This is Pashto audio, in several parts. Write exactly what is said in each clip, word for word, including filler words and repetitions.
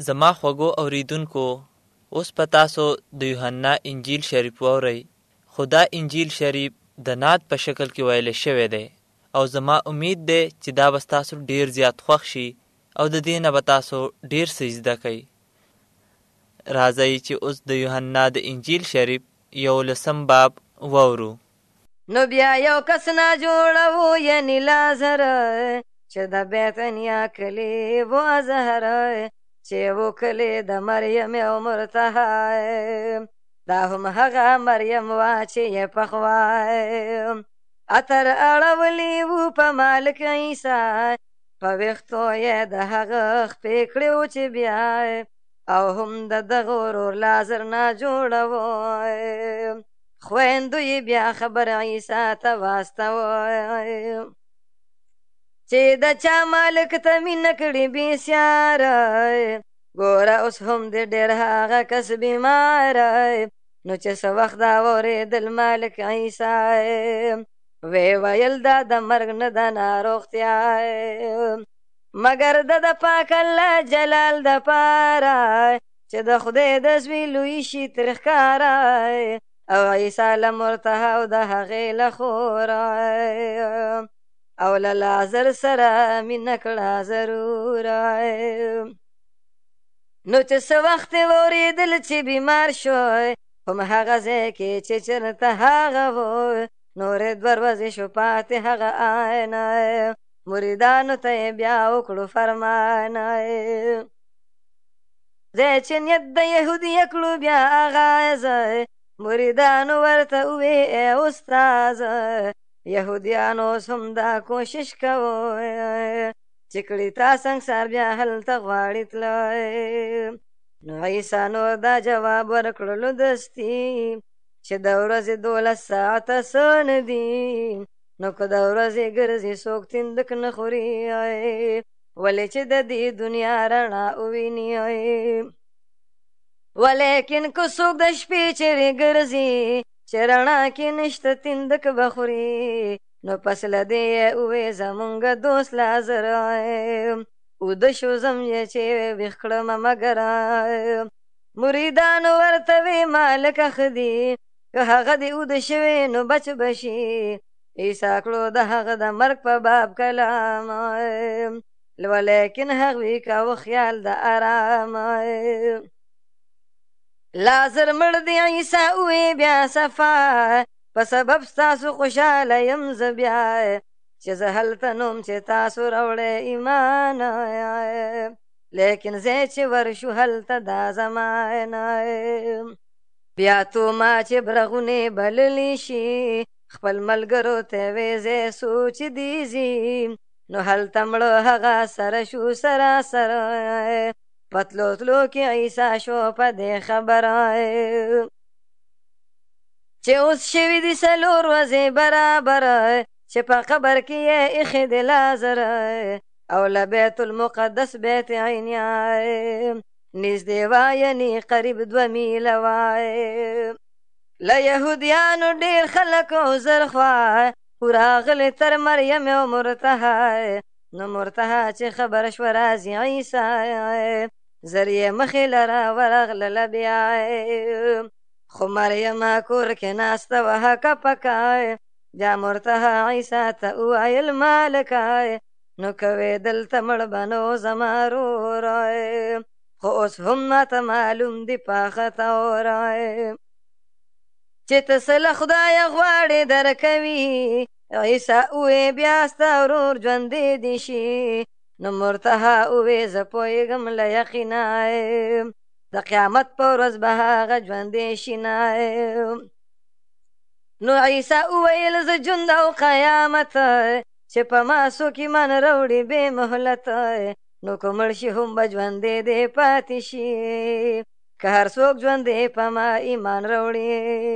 زما خوږو اوریدونکو، اوس په تاسو د یوحنا انجیل شریف واورئ. خو دا انجیل شریف د نعت په شکل کې ویل شوی دی او زما امید دی چې دا به تاسو ډیر زیات خوښ شي او د دې نه به تاسو ډیر څه زده کړئ. راځئ چې اوس د یوحنا د انجیل شریف یولسم باب واورو. نو بیا یو کس نه جوړو یعنی لازر چې د بیتنیا کلی و ازهر چې و کلی د مریم او مرتها دا هم هغه مریم وا چې یې پخوا اتر اړولی و په مالک عیسی په ویښتو یې د هغه خپې کړې و چې بیا او هم د دغه ورور لازر نه جوړو خویندو یې بیا خبر عیسی ته واستوه چې د چا مالک ته مینه کړې بېسیاره ګوره اوس هم د ډېر هغه کس بیماره نو چې څه وخت دا واورېدل مالک عیسی ویې ویل دا د مرګ نه ده ناروغتیا مګر د د پاک الله جلال دپاره چې د خدای د زوی لوی شي ترې ښکاره او عیسی له مرتها او د هغې له خوره او له لازر سره مینه کړه ضروره نو چې څه وخت یې واورېدل چې بیمار شوی هم هغه ځای کې چې چېرته هغه و نورې دوه ورځې شو پاتې هغه آینه مریدانو ته یې بیا وکړو فرمانه ځای چې نیت د یهودیه کړو بیا آغازه مریدانو ورته ووې ای استاذه یهودیانو اوس هم دا کوشش کوئ چې کړي تا سنګسار بیا هلته غواړي تلئ نو عیسی نور دا جواب ورکړلو دستي چې د ورځې دولس ساعته څه نه دي نو که د ورځې ګرځي څوک تندک نه خوري ولې چې د دې دنیا رڼا وویني ولیکن که څوک د شپې چیرې ګرځي چې رڼا کې نشته تندک به خوري نو پس له دې یې ووې زمونږ دوست لازر اوده شو زم یې چې ویښ کړمه مګر مریدانو ورته وې مالکه ښه دي که هغه دې اوده شوی نو بچ به شي عیسی کړو د هغه د مرګ په باب کلام ولیکن هغوی کوه خیال د ارام لازر مړ دی عیسی ووې بیا صفا په سبب ستاسو خوشحاله یم زه بیا چې زه هلته نوم چې تاسو راوړی ایمان لیکن ځای چې ورشو هلته دا زمانه بیا توما چې برغونې بللی شي خپل ملګرو ته وې ځای سوچ دیزي نو هلته مړه هغه سره شو سراسر پتلو تلو کې عیسی شو په دې خبره چې اوس شوي دي څلور ورځې برابر چې په قبر کې یې ایښی دی لازر او له بیت المقدس بیت عینیا نږدې وه یعنې قریب دوه میله وای له یهودیانو ډېر خلک عذر خوا وراغلې تر مریم او مرتها نو مرتها چې خبر شوه راځي عیسی زر یې مخې لره ورغلله بیا خو مریم کور کې ناسته وه هکه پکه بیا مرتها عیسی ته وویل مالکه نو کوې دلته مړ به نو زما رور خو اوس هم ماته معلوم دي پاخه طور چې ته څه له خدایه غواړې درکوي عیسی ووې بیا ستا ورور ژوندی دي شي نو مرتها ووې زه پوهېږم له یقینه د قیامت په ورځ به هغه ژوندی شي نه نو عیسی وویل زه ژوند او قیامت چې په ما څوک ایمان راوړي بې مهلت نو که مړ شي هم به ژوندی دی پاتې شي که هر څوک ژوندی په ما ایمان راوړي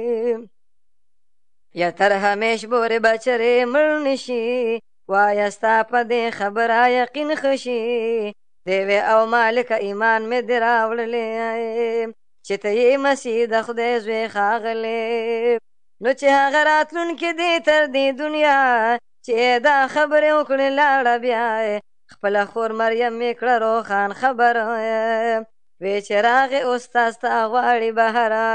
یا تر همیش پورې به چرې مړ نه شي وایه ستا په دې خبره یقین ښه شي دی وې او مالکه ایمان مې دې راوړلی چې ته یې مسیح د خدای زوی ښاغلی نو چې هغه راتلونکي دی تر دې دنیا چې دا خبرې وکړې لاړه بیا خپله خور مریم یې کړه روښان خبره وی چې راغې استاد ستا غواړي بهره.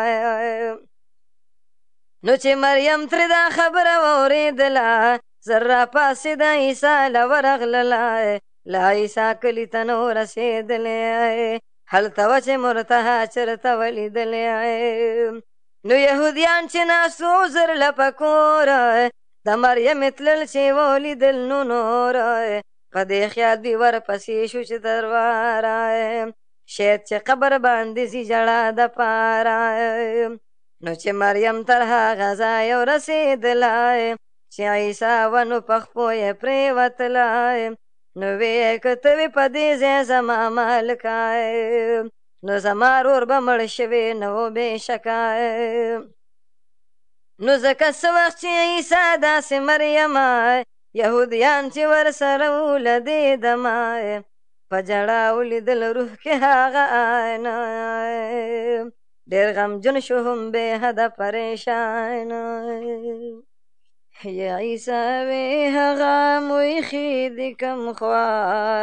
نو چې مریم ترې دا خبره واورېدله زر راپاڅېده عیسی له ورغلله له عیسی کلي ته نو رسېدلی هلته وه چې مرتها چېرته ولیدلی. نو یهودیان چې ناست وو زرله په کور د مریم تلل چې ولیدل نو نور په دې خیال دوی ورپسې شو چې درواره شاید چې قبر باندې ځي ژړا د پاره. نو چې مریم تر هغه ځایه ورسېدلی چې عیسی و نو په خپو یې پرېوتلی نو ویې که ته وې په دې ځای زما مالکه نو زما رور به مړ شوی نه و بېشکه. نو ځکه څه وخت چې عیسی داسې مریم یهودیان چې ورسره وو له دې دمه په ژړا ولیدل روح کې هغه عینه ډېر غمجن شو هم بې حده پریشان. یا عیسی وی هغه مو ایښي دي کوم خوا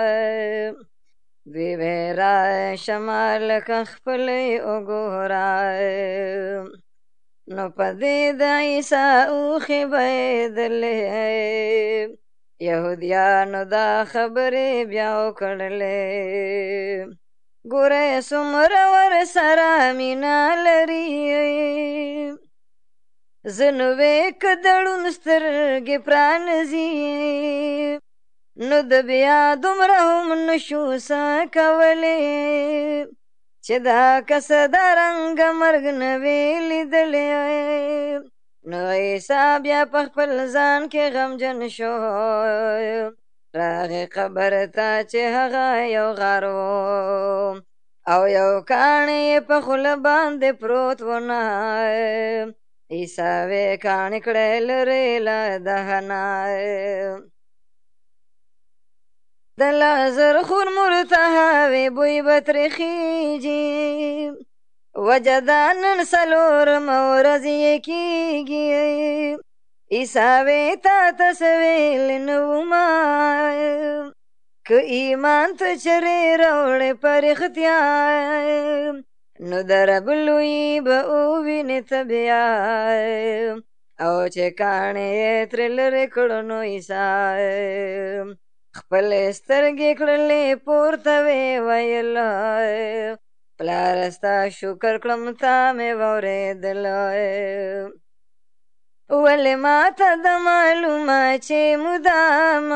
وی وی راشه مالکه خپلې وګوره. نو په دې د عیسی اوښې بهېدلې یهودیانو دا خبرې بیا وکړلې ګوره څومره ورسره مینه لري. زه نو وې که د ړوند سترګې پرانځي نو د بیا دومره هم نشو څه کولی چې دا کس د رنګه مرګ نه وې لیدلی. نو عیسی بیا په خپل ځان کې غمجن شو راغې قبر ته چې هغه یو غار و او یو کاڼی یې په خوله باندې پروت و نه. عیسی وې کاڼي کړی لرې له دهنه د لازر خور مرتها وې بوی به ترې خیږي وجه دا نن څلورمه ورځ یې کېږي. عیسی وې تا ته څه ویلي نه ومه که ایمان ته چرې راوړې په رښتیا نو د رب لوی به ووینې ته بیا. او چې کاڼې یې ترې لرې کړو نو عیسی خپلې سترګې کړلې پورته وې ویل پلاره ستا شکر کړم تا مې واورېدلی ولې ما ته د معلومه چې مدام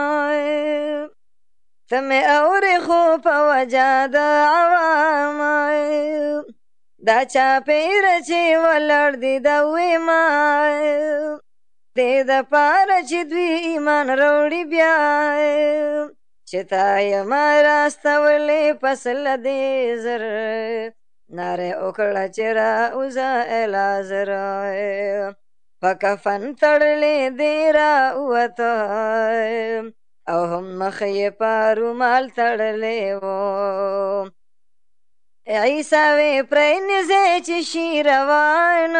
ته مې اورې خو په وجه د عوام دا چاپېره چې ولاړ دي د ویما دې دپاره چې دوی ایمان راوړي بیا چې تا یما راستولې پس له دې زر نارې وکړه چې راوځه لازر په کفن تړلې دې راووته او هم مخ یې په رومال تړلی و. عیسی وې پرېنځې چې شي روان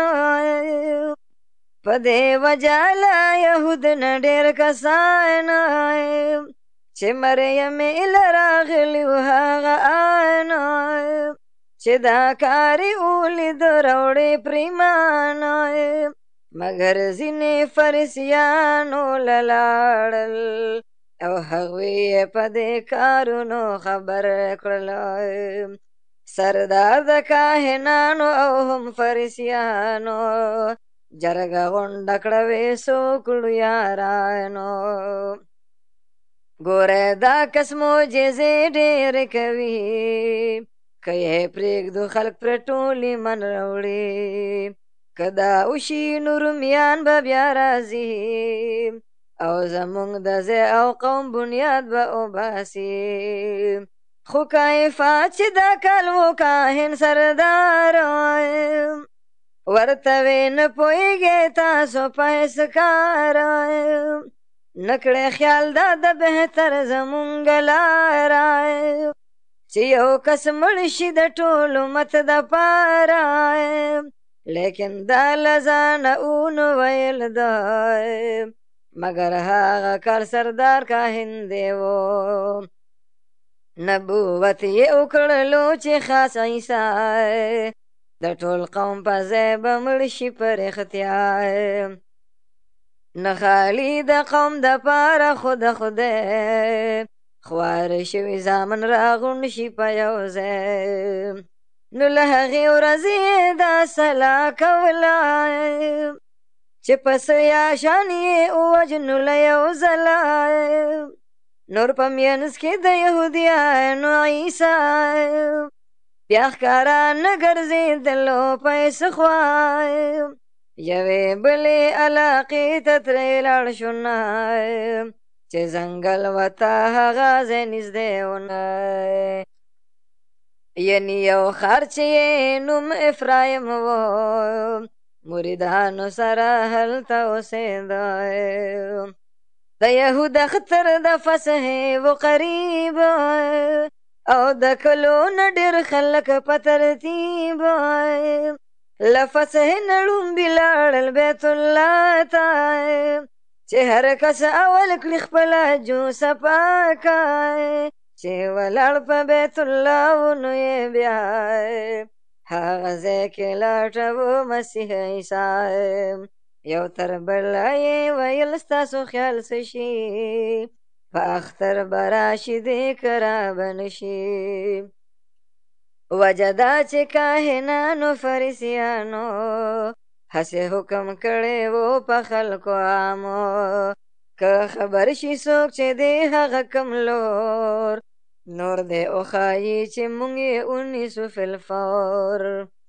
په دې وجه له یهود نه ډېر کسان چې مریم یې له راغلي و هغه آن چې دا کار یې ولید راوړې پرېمان مګر ځینې فریسیانو له لاړل او هغوی یې په دې کارونو خبر کړل. سردار د کاهنانو او هم فریسیانو جرګه غونډه کړه وې څو کړو یارانو ګوره دا کس معجزې ډېرې کوي که یې پرېږدو خلک پرې ټول ایمان راوړي که دا وشي نو رومیان به بیا راځي او زمونږ د ځای او قوم بنیاد به وباسي. خو کیفا چې دا کال و کاهن سردار ورته وې نه پوهېږې تاسو په هېڅ کار نه کړې خیال دا د بهتر زمونږ لاره چې یو کس مړ شي د ټول امت دپاره لیکن دا له ځانه اونو ویل دی مگر هغه کال سردار کاهن دی و نبوت یې وکړلو چې خاص عیسی د ټول قوم په ځای به مړ شي په رښتیا نه خالي د قوم دپاره خو د خدای خواره شوي زامن راغونډ شي په یو ځای نو له هغې ورځې دا صلاح کوله چې پس یا شان یې ووجنو له یو ځله نور په منځ کې د یهودیانو عیسی بیا ښکاره نه ګرځېدلو په هېڅ خوا یوې بلې علاقې ته ترې لاړ شو نه چې ځنګل ورته هغه ځای نږدې ونه یعنې یو ښار چې یې نوم افرایم و مریدانو سره هلته اوسېده د یهود اختر د فصحې و قریب او د کلو نه ډېر خلک په ترتیب له فصحې نه ړومبي لاړل بیت الله ته چې هر کس اول کړي خپله جوسه پاکه چې ولاړ په بیت الله و نو یې بیا هغه ځای کې لټوو مسیح عیسی یو تر بله یې ویل ستاسو خیال څه شي په اختر به راشي دې که رابه نه شي وجه دا چې کاهنانو فریسیانو هسې حکم کړی و په خلکو عامو که خبر شي څوک چې دی هغه کم لور نور دی وښایي چې مونږ یې ونیسو فی الفور